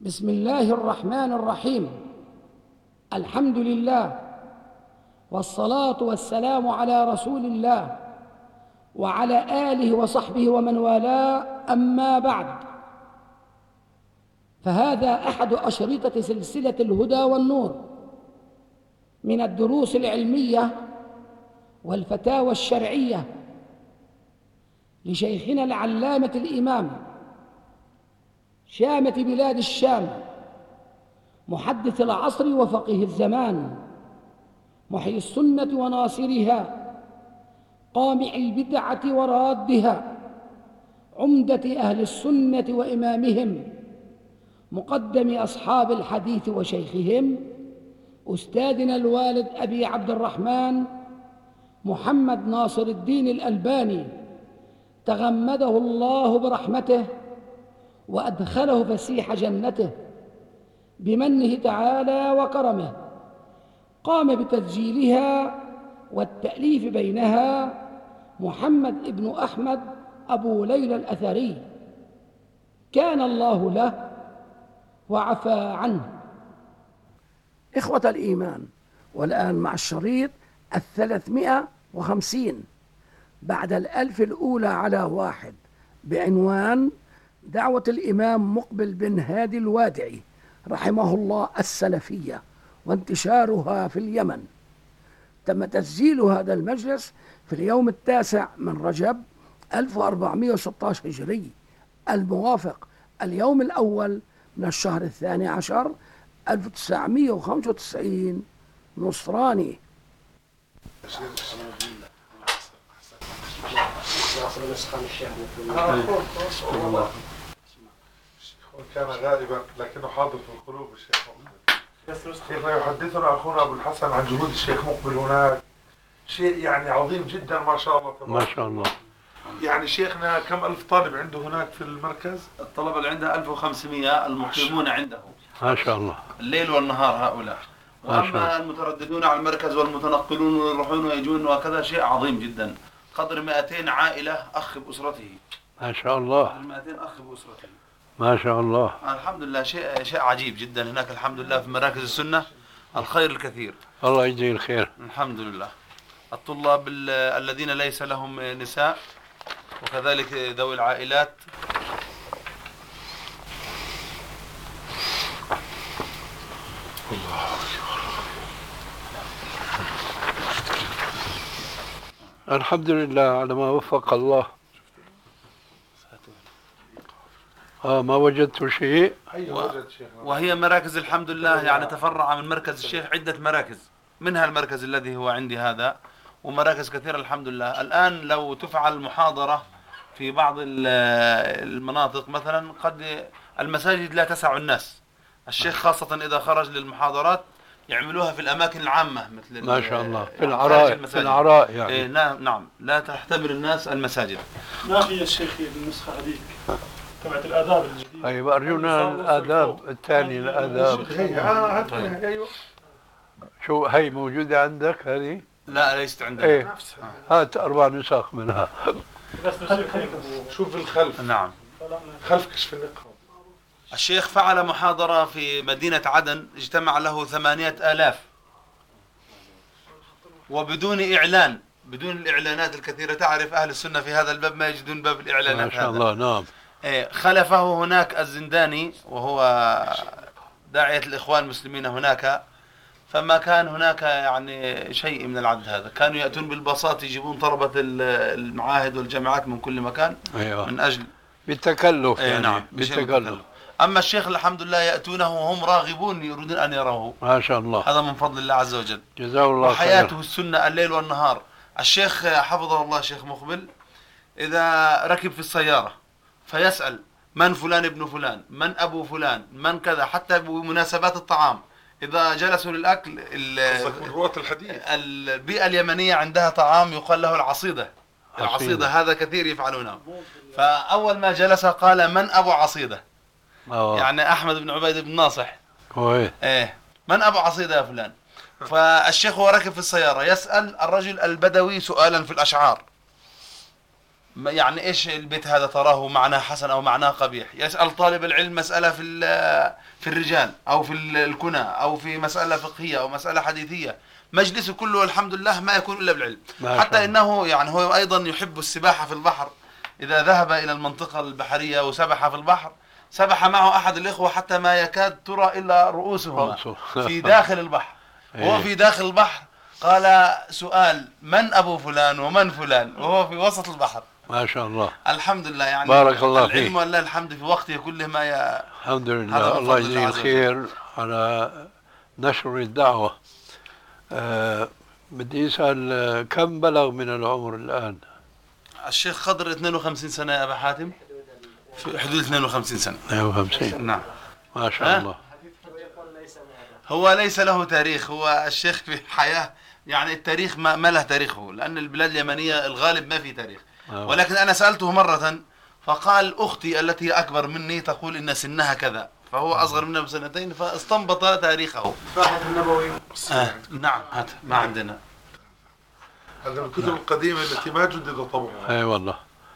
بسم الله الرحمن الرحيم. الحمد لله والصلاة والسلام على رسول الله وعلى آله وصحبه ومن والاه، أما بعد، فهذا أحد أشرطة سلسلة الهدى والنور من الدروس العلمية والفتاوى الشرعية لشيخنا العلامة الإمام شامة بلاد الشام، محدث العصر وفقيه الزمان، محيي السنة وناصرها، قامع البدعة ورادها، عمدة أهل السنة وإمامهم، مقدم أصحاب الحديث وشيخهم، أستاذنا الوالد أبي عبد الرحمن محمد ناصر الدين الألباني، تغمده الله برحمته وأدخله فسيح جنته بمنه تعالى وكرمه. قام بتسجيلها والتأليف بينها محمد بن أحمد أبو ليلى الأثري، كان الله له وعفى عنه. إخوة الإيمان، والآن مع الشريط 350 بعد 1000 الأولى على 1 بعنوان دعوة الإمام مقبل بن هادي الوادعي رحمه الله السلفية وانتشارها في اليمن. تم تسجيل هذا المجلس في اليوم 9 من رجب 1416 هجري، الموافق اليوم الأول من الشهر 12 1995 نصراني. كان غائبا لكنه حاضر في القلوب الشيخ مقبل. كيف يحدثنا أخونا أبو الحسن عن جهود الشيخ مقبل هناك، شيء يعني عظيم جدا ما شاء الله تبارك. ما شاء الله. يعني شيخنا كم ألف طالب عنده هناك في المركز؟ الطلبة اللي عنده 1500 المقيمون عنده ما شاء الله الليل والنهار هؤلاء، وأما المترددون على المركز والمتنقلون ويروحون ويجون وكذا شيء عظيم جدا، قدر 200 عائلة أخ بأسرته. ما شاء الله. قدر 200 أخ بأسرته ما شاء الله. الحمد لله، شيء عجيب جدا هناك الحمد لله في مراكز السنة، الخير الكثير. الله يجزيه الخير. الحمد لله. الطلاب الذين ليس لهم نساء وكذلك ذوي العائلات الحمد لله على ما وفق الله. ما وجدت شيء. وهي مراكز الحمد لله، يعني تفرع من مركز الشيخ عدة مراكز، منها المركز الذي هو عندي هذا، ومراكز كثيرة الحمد لله. الآن لو تفعل محاضرة في بعض المناطق مثلا قد المساجد لا تسع الناس، الشيخ خاصة إذا خرج للمحاضرات يعملوها في الأماكن العامة مثل ما شاء الله في العراء، في العراء يعني. نعم، لا تحتمل الناس المساجد. ما هي الشيخ النسخة هذيك تبعت الآداب الجديدة؟ أيوة، أرجونا الآداب الثانية. الآداب أيوة. شو هي موجودة عندك هذه؟ لا ليست عندنا. ايه هات 4 نسخ منها. شوف الخلف. نعم، خلف كشف النقاب. الشيخ فعل محاضرة في مدينة عدن اجتمع له 8000 وبدون إعلان، بدون الإعلانات الكثيرة. تعرف أهل السنة في هذا الباب ما يجدون باب الإعلانات. ما شاء الله. نعم. خلفه هناك الزنداني وهو داعية الإخوان المسلمين هناك، فما كان هناك يعني شيء من العدد هذا. كانوا يأتون بالباصات يجيبون طلبة المعاهد والجامعات من كل مكان. أيوة. من أجل بالتكلف يعني. نعم، بالتكلف. أما الشيخ الحمد لله يأتونه وهم راغبون يريدون أن يروه. ما شاء الله. هذا من فضل الله عز وجل. جزاه الله خير. وحياته السنة الليل والنهار. الشيخ حفظه الله شيخ مقبل إذا ركب في السيارة فيسأل من فلان ابن فلان، من أبو فلان، من كذا، حتى بمناسبات الطعام إذا جلسوا للأكل. رواة الحديث البيئة اليمنية عندها طعام يقال له العصيدة. العصيدة هذا كثير يفعلونه. فأول ما جلس قال من أبو عصيدة؟ يعني أحمد بن عبيد بن ناصح. من أبو عصيدة يا فلان؟ فالشيخ هو راكب في السيارة يسأل الرجل البدوي سؤالا في الأشعار، يعني إيش البيت هذا تراه معناه حسن أو معناه قبيح. يسأل طالب العلم مسألة في الرجال أو في الكنى أو في مسألة فقهية أو مسألة حديثية، مجلسه كله الحمد لله ما يكون إلا بالعلم. حتى إنه يعني هو أيضا يحب السباحة في البحر، إذا ذهب إلى المنطقة البحرية وسبح في البحر سبح معه أحد الإخوة حتى ما يكاد ترى إلا رؤوسهما في داخل البحر. وهو في داخل البحر قال سؤال: من أبو فلان ومن فلان؟ وهو في وسط البحر. ما شاء الله. الحمد لله. يعني بارك الله فيك. العلم ولله الحمد في وقته كله ما الحمد لله. الله يجزيه الخير على نشر الدعوة. بدي أسأل كم بلغ من العمر الآن؟ الشيخ خضر 52 سنة يا أبا حاتم، في حدود 52 سنة. 52. نعم ما شاء الله. هو ليس له تاريخ، هو الشيخ في حياة يعني التاريخ ما له تاريخه، لأن البلاد اليمنية الغالب ما في تاريخ. ولكن أنا سألته مرة فقال: أختي التي أكبر مني تقول إن سنها كذا، فهو أصغر منها بسنتين فاستنبط تاريخه. فاحد النبوي. نعم هات ما عندنا. هذا الكتب القديمة التي ما جدد طبعها. أي والله.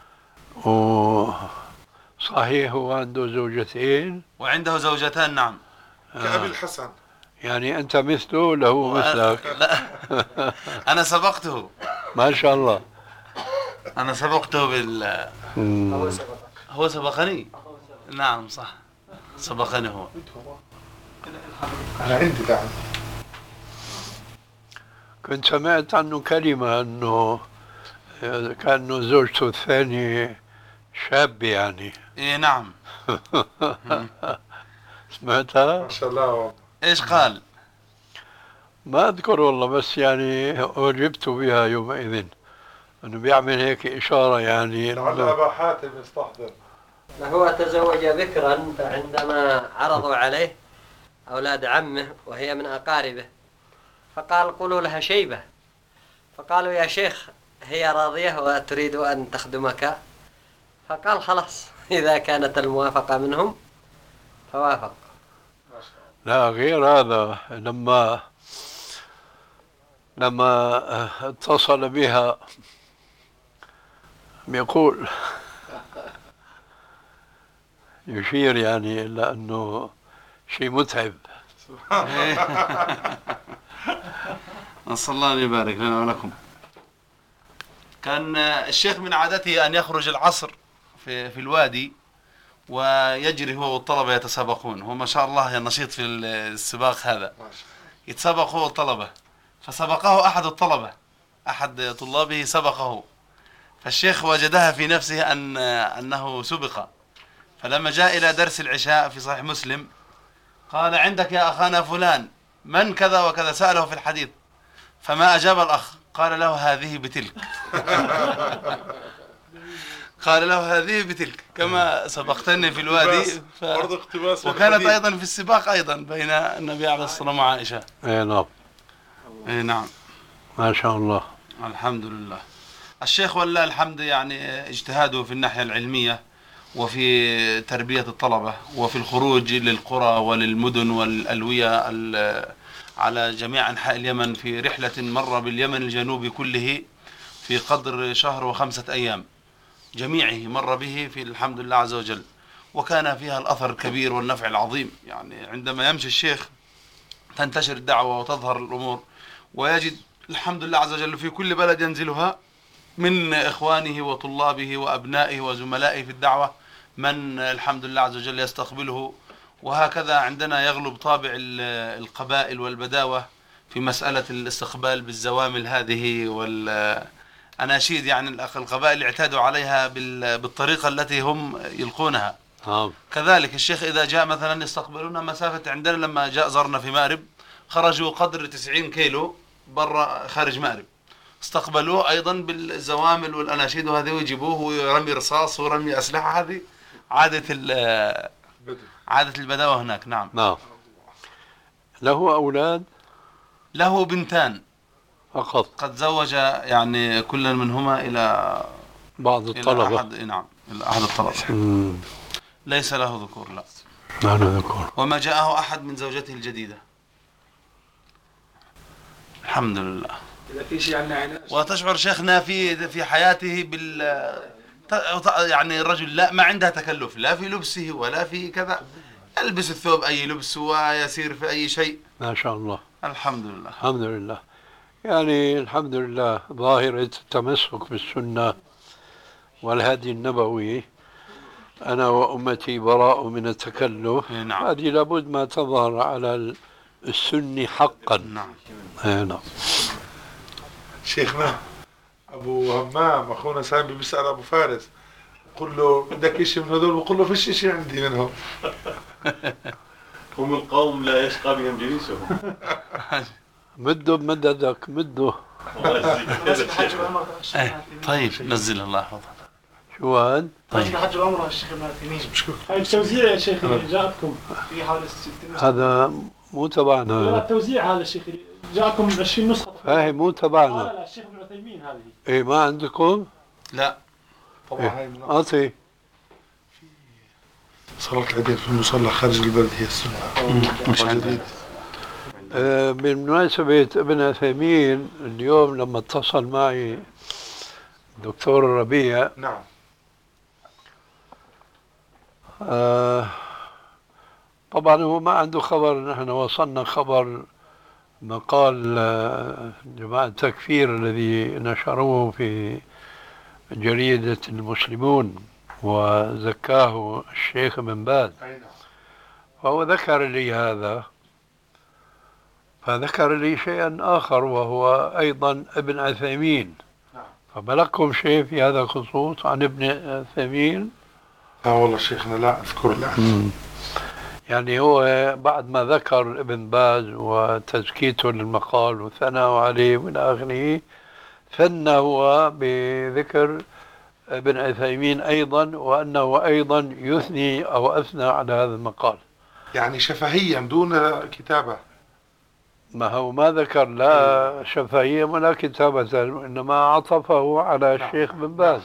صحيح هو عنده زوجتين وعنده زوجتان. نعم. كأبي الحسن. يعني أنت مثله له مثلك. لا أنا سبقته. ما شاء الله. أنا سبقته هو سبقني. نعم صح، سبقني هو. أنا عندي دعم. كنت سمعت عنه كلمة أنه كأنه زوجته الثانية شاب يعني. إيه نعم. سمعتها؟ ما شاء الله. إيش قال؟ ما أذكر والله، بس يعني أعجبت بها يومئذ أنه بيعمل هيك إشارة يعني. لعل أبا حاتم يستحضر. هو تزوج بكرا، فعندما عرضوا عليه أولاد عمه وهي من أقاربه فقال: قولوا لها شيبة. فقالوا: يا شيخ هي راضية وتريد أن تخدمك. فقال: خلاص إذا كانت الموافقة منهم فوافق. لا غير هذا، لما اتصل بها بيقول يشير يعني إلى أنه شيء متعب. نسأل الله أن يبارك لنا ولكم. كان الشيخ من عادته أن يخرج العصر في الوادي ويجري هو والطلبة يتسابقون. هو ما شاء الله نشيط في السباق هذا، يتسابق هو والطلبة. فسبقه أحد الطلبة، أحد طلابه سبقه، فالشيخ وجدها في نفسه أنه سبق. فلما جاء إلى درس العشاء في صحيح مسلم قال: عندك يا أخانا فلان من كذا وكذا، سأله في الحديث فما أجاب الأخ، قال له: هذه بتلك. قال له: هذه بتلك كما سبقتني في الوادي. وكانت أيضا في السباق أيضا بين النبي عليه الصلاة والسلام وعائشة. أي نعم. أي نعم. ما شاء الله. الحمد لله. الشيخ ولله الحمد يعني اجتهاده في الناحية العلمية وفي تربية الطلبة وفي الخروج للقرى وللمدن والألوية على جميع أنحاء اليمن، في رحلة مر باليمن الجنوبي كله في قدر شهر و5 أيام، جميعه مر به في الحمد لله عز وجل، وكان فيها الأثر الكبير والنفع العظيم. يعني عندما يمشي الشيخ تنتشر الدعوة وتظهر الأمور، ويجد الحمد لله عز وجل في كل بلد ينزلها من إخوانه وطلابه وأبنائه وزملائه في الدعوة من الحمد لله عز وجل يستقبله. وهكذا عندنا يغلب طابع القبائل والبداوة في مسألة الاستقبال بالزوامل هذه والأناشيد. يعني القبائل اعتادوا عليها بالطريقة التي هم يلقونها. كذلك الشيخ إذا جاء مثلا يستقبلون مسافة. عندنا لما جاء زرنا في مأرب خرجوا قدر 90 كيلو برا خارج مأرب، استقبلوه أيضا بالزوامل والأناشيد وهذه، ويجيبوه ويرمي رصاص ورمي أسلحة. هذه عادة البداوة هناك. نعم. نعم. له أولاد؟ له بنتان فقط. قد زوج يعني كل منهما إلى بعض الطلبة. إلى أحد. نعم، إلى أحد الطلبة. ليس له ذكور. لا. لا له ذكور. وما جاءه أحد من زوجته الجديدة. الحمد لله. إذا في شيء عنا علاج. وتشعر شيخنا في حياته يعني الرجل لا ما عنده تكلف لا في لبسه ولا في كذا، يلبس الثوب أي لبس ويسير في أي شيء. ما شاء الله. الحمد لله. الحمد لله. يعني الحمد لله ظاهرة التمسك بالسنة والهدي النبوي، أنا وأمتي براء من التكلف. نعم. هذه لابد ما تظهر على السني حقا. نعم. نعم. شيخنا أبو همام أخونا سامي بيسأل أبو فارس، قل له بدك إشي من هذول؟ بقول له فيش إشي عندي منهم. هم القوم لا يشقى بهم جليسهم. مده بمددك مده. طيب نزل الله يحفظك. شو هاد؟ طيب حج العمره الشيخ ابن عثيمين. هاي التوزيع يا شيخ اللي جاءكم في حوالي 60 نسخة. هذا مو تبعنا. لا التوزيع هذا الشيخ اللي جاءكم 20 نسخة. فاهي مو تبعنا. لا الشيخ ابن عثيمين هذه. ايه ما عندكم؟ لا طبعا هاي من اعطي. صلاة العيدين في المصلى خارج البلد هي السنة. مش عندي. بمناسبة ابن عثيمين، اليوم لما اتصل معي الدكتور الربيع، نعم. طبعا هو ما عنده خبر. نحن وصلنا خبر مقال جماعة التكفير الذي نشروه في جريدة المسلمون وزكاه الشيخ بن باز، فهو ذكر لي هذا، فذكر لي شيئا آخر وهو أيضا ابن عثيمين. فبلغكم شيء في هذا الخصوص عن ابن عثيمين؟ لا والله شيخنا لا أذكر الآن. يعني هو بعد ما ذكر ابن باز وتزكيته للمقال وثناء عليه من آخره، ثنى هو بذكر ابن عثيمين أيضا، وأنه أيضا يثني أو أثنى على هذا المقال. يعني شفهيا دون كتابة. ما هو ما ذكر لا شفهيا ولا كتابة، إنما عطفه على الشيخ بن باز.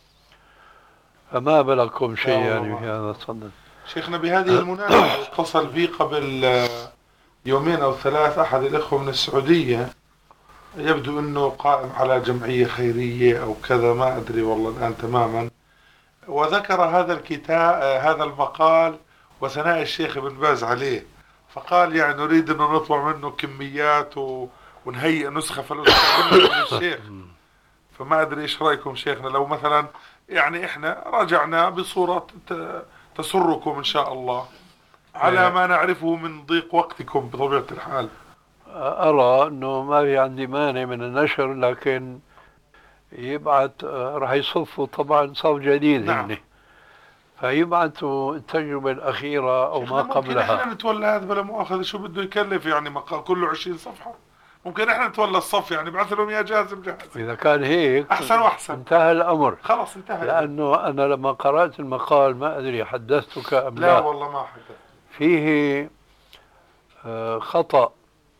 فما بلغكم شيء يعني في هذا الصدد. شيخنا بهذه المناسبة اتصل بي قبل يومين أو ثلاث أحد الإخوة من السعودية، يبدو أنه قائم على جمعية خيرية أو كذا، ما أدري والله الآن تماما، وذكر هذا الكتاب هذا المقال وثناء الشيخ بن باز عليه، فقال يعني نريد أن نطبع منه كميات ونهيئ نسخة فلنستقبل من الشيخ. فما أدري إيش رأيكم شيخنا لو مثلا يعني إحنا رجعنا بصورة تسركم إن شاء الله على ما نعرفه من ضيق وقتكم بطبيعة الحال. أرى أنه ما في عندي مانع من النشر، لكن يبعث راح يصفوا طبعا صف جديد. نعم. يعني فيبعثوا التجربة الأخيرة أو ما قبلها. ممكن إحنا نتولى هذا بلا مؤاخذة، شو بده يكلف يعني مقال كله 20 صفحة، ممكن إحنا نتولى الصف يعني بعث لهم يا جاهز مجهز. إذا كان هيك أحسن وأحسن، انتهى الأمر. خلاص انتهى. لأنه أنا لما قرأت المقال ما أدري حدثتك أم لا والله ما حدثت. فيه خطأ.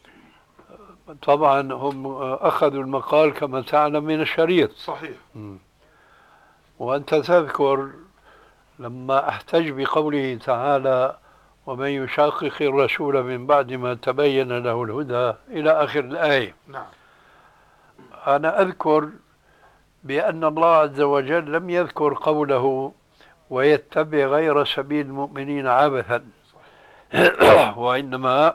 طبعا هم أخذوا المقال كما تعلم من الشريط. صحيح. وأنت تذكر لما احتج بقوله تعالى ومن يشاقق الرسول من بعد ما تبين له الهدى إلى آخر الآية. نعم. أنا أذكر بأن الله عز وجل لم يذكر قوله ويتبع غير سبيل المؤمنين عبثا وإنما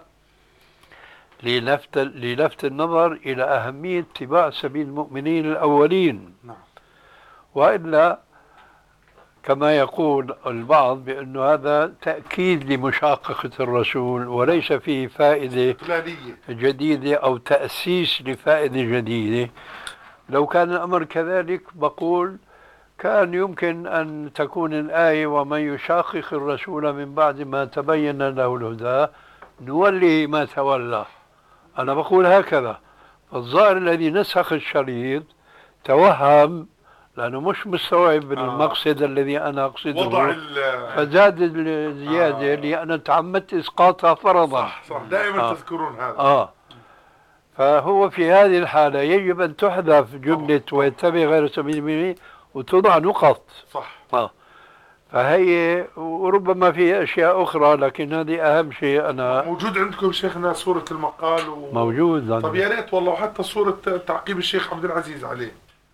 للفت النظر إلى أهمية اتباع سبيل المؤمنين الأولين. نعم. وإلا كما يقول البعض بأن هذا تأكيد لمشاققة الرسول وليس فيه فائدة جديدة أو تأسيس لفائدة جديدة. لو كان الأمر كذلك بقول كان يمكن أن تكون الآية ومن يشاقق الرسول من بعد ما تبين له الهدى نوله ما تولى. أنا بقول هكذا. فالظاهر الذي نسخ الشريط توهم لأنه مش مستوعب المقصد الذي أنا أقصده، فزاد الزيادة لأن تعمدت إسقاطها فرضا. صح دائما تذكرون هذا. فهو في هذه الحالة يجب أن تحذف جملة ويتبع غير سبيل المؤمنين وتوضع نقط. صح. فهي وربما في أشياء أخرى، لكن هذه أهم شيء. أنا موجود عندكم شيخنا صورة المقال موجود. طب يا ريت والله، وحتى صورة تعقيب الشيخ عبد العزيز عليه.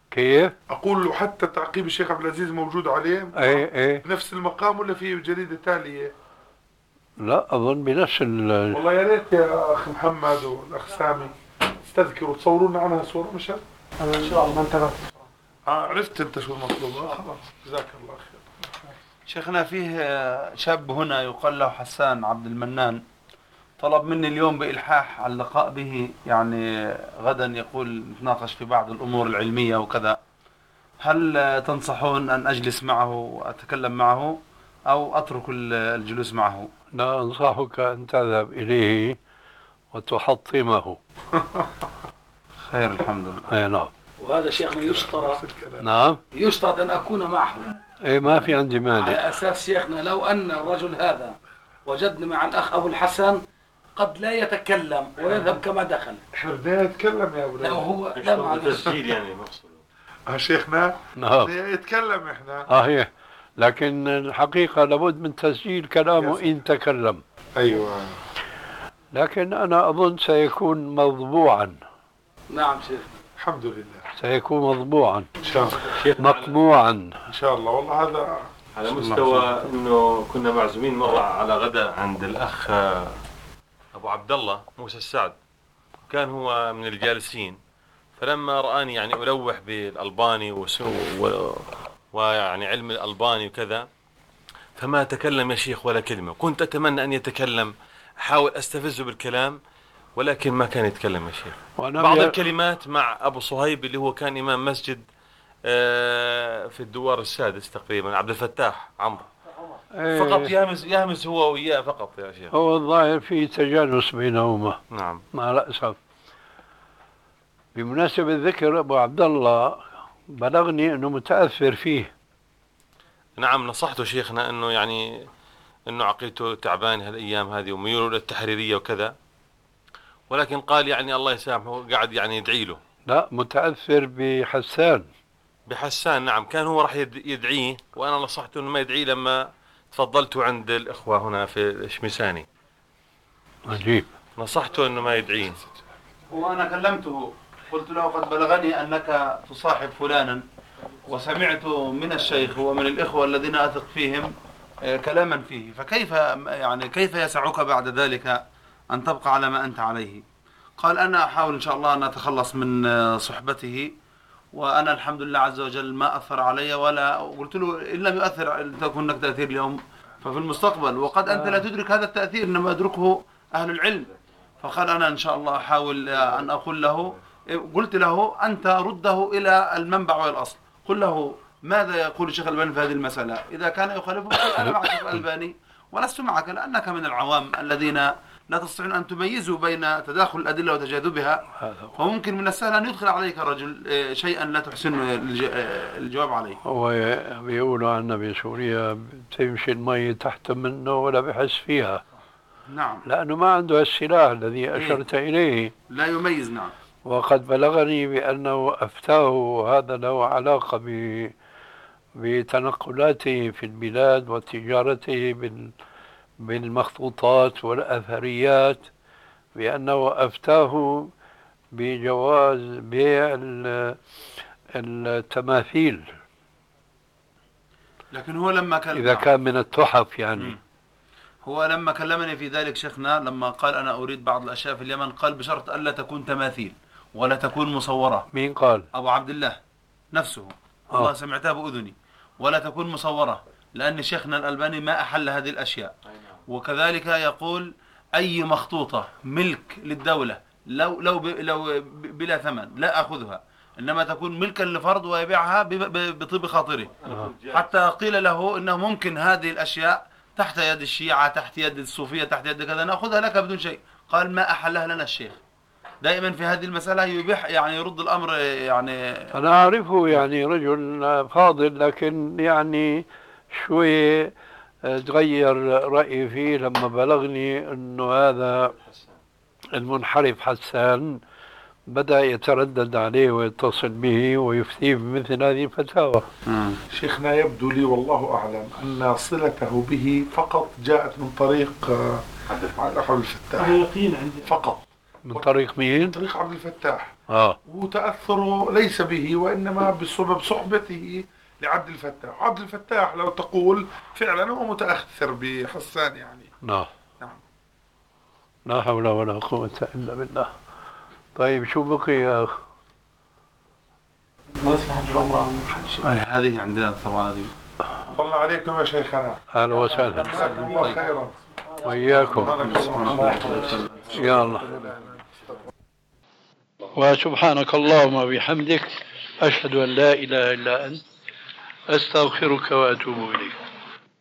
كيف؟ أقول له حتى تعقيب الشيخ عبد العزيز موجود عليه ايه نفس المقام ولا في جريدة تالية؟ لا أظن بنفس والله يا ريت يا أخ محمد والأخ سامي تذكروا تصورونا عنها صورة مشان إن شاء الله ما انتبهت. عرفت أنت شو المطلوب. خلاص جزاك الله خير. شيخنا فيه شاب هنا يقال له حسان عبد المنان، طلب مني اليوم بإلحاح على اللقاء به، يعني غدا يقول نتناقش في بعض الأمور العلمية وكذا. هل تنصحون أن أجلس معه وأتكلم معه أو أترك الجلوس معه؟ لا أنصحك أن تذهب إليه وتحطمه. خير الحمد لله. نعم. وهذا شيخنا يشترط، نعم يشترط أن أكون معه إيه ما في عندي مانع. على أساس شيخنا لو أن الرجل هذا وجدنا مع الأخ أبو الحسن قد لا يتكلم ويذهب كما دخل. احنا بدنا نتكلم يا أولاد. لا هو لا معلش. تسجيل يعني مقصود. شيخنا نعم بدنا نتكلم احنا. هي لكن الحقيقة لابد من تسجيل كلامه إن تكلم. أيوة. لكن أنا أظن سيكون مطبوعا. نعم شيخ. الحمد لله. سيكون مطبوعا إن شاء الله. مقموعا إن شاء الله. والله هذا على مستوى انه كنا معزومين مرة على غداء عند الاخ ابو عبد الله موسى السعد، كان هو من الجالسين، فلما رآني يعني ألوح بالألباني ويعني علم الألباني وكذا، فما تكلم يا شيخ ولا كلمة. كنت أتمنى أن يتكلم، أحاول أستفزه بالكلام ولكن ما كان يتكلم يا شيخ. بعض الكلمات مع أبو صهيب اللي هو كان إمام مسجد في الدوار السادس تقريبا، عبد الفتاح عمرو، فقط يهمس هو وياه فقط يا شيخ. هو الظاهر في تجانس بينهما. نعم مع الأسف. بمناسبة ذكر أبو عبد الله بلغني أنه متأثر فيه. نعم نصحته شيخنا أنه يعني أنه عقيدته تعبان هالأيام هذه وميوله للتحريرية وكذا، ولكن قال يعني الله يسامحه قاعد يعني يدعي له. لا متأثر بحسان نعم، كان هو راح يدعيه وأنا نصحته أنه ما يدعيه لما تفضلته عند الإخوة هنا في الشمساني. عجيب. نصحته أنه ما يدعيه. وأنا كلمته قلت له قد بلغني أنك تصاحب فلانا، وسمعت من الشيخ ومن الإخوة الذين أثق فيهم كلاما فيه، فكيف يعني كيف يسعك بعد ذلك أن تبقى على ما أنت عليه؟ قال أنا أحاول إن شاء الله أن أتخلص من صحبته، وأنا الحمد لله عز وجل ما أثر علي ولا. قلت له إن لم يؤثر تكون لك تأثير اليوم ففي المستقبل، وقد أنت لا تدرك هذا التأثير إنما يدركه أهل العلم. فقال أنا إن شاء الله أحاول أن أقول له. قلت له أنت رده إلى المنبع والأصل، قل له ماذا يقول الشيخ الألباني في هذه المسألة، إذا كان يخالفه قل أنا مع الشيخ الألباني ولست معك، لأنك من العوام الذين لا تستطيعون أن تميزوا بين تداخل الأدلة وتجاذبها، فممكن من السهل أن يدخل عليك رجل شيئا لا تحسن الجواب عليه. هو بيقولوا عنا بسوريا تمشي المي تحت منه ولا بحس فيها. نعم. لأنه ما عنده السلاح الذي أشرت إليه. لا يميز. نعم. وقد بلغني بأنه أفتاه هذا له علاقة بتنقلاته في البلاد وتجارته بالمخطوطات والأثريات، بأنه أفتاه بجواز بيع التماثيل، لكن هو لما إذا كان من التحف يعني. هو لما كلمني في ذلك شيخنا لما قال أنا أريد بعض الأشياء في اليمن، قال بشرط ألا تكون تماثيل ولا تكون مصورة. مين قال؟ أبو عبد الله نفسه. الله سمعتها بأذني. ولا تكون مصورة، لأن شيخنا الألباني ما أحل هذه الأشياء. وكذلك يقول أي مخطوطة ملك للدولة لو بلا ثمن لا أخذها، إنما تكون ملكا لفرد ويبيعها بطيب خاطره. حتى قيل له إنه ممكن هذه الأشياء تحت يد الشيعة، تحت يد الصوفية، تحت يد كذا، نأخذها لك بدون شيء. قال ما أحلها لنا الشيخ. دائما في هذه المسألة يبيح يعني يرد الأمر يعني. أنا أعرفه يعني رجل فاضل، لكن يعني شوي تغير رأيي فيه لما بلغني أنه هذا المنحرف حسان بدأ يتردد عليه ويتصل به ويفتيه بمثل هذه الفتاوى. شيخنا يبدو لي والله أعلم أن صلته به فقط جاءت من طريق عبد الفتاح فقط. من طريق مين؟ طريق عبد الفتاح. وتأثره ليس به وإنما بسبب صحبته لعبد الفتاح. عبد الفتاح لو تقول فعلا هو متأثر بحسان يعني. نعم. لا حول ولا قوة إلا بالله. طيب شو بقي يا أخ؟ هذه عندنا طبعا هذه. الله عليكم يا شيخنا. أهلا وسهلا. جزاكم الله خيرا. وإياكم. يا الله. وسبحانك اللهم وبحمدك أشهد أن لا إله إلا أنت أستغفرك وأتوب إليك.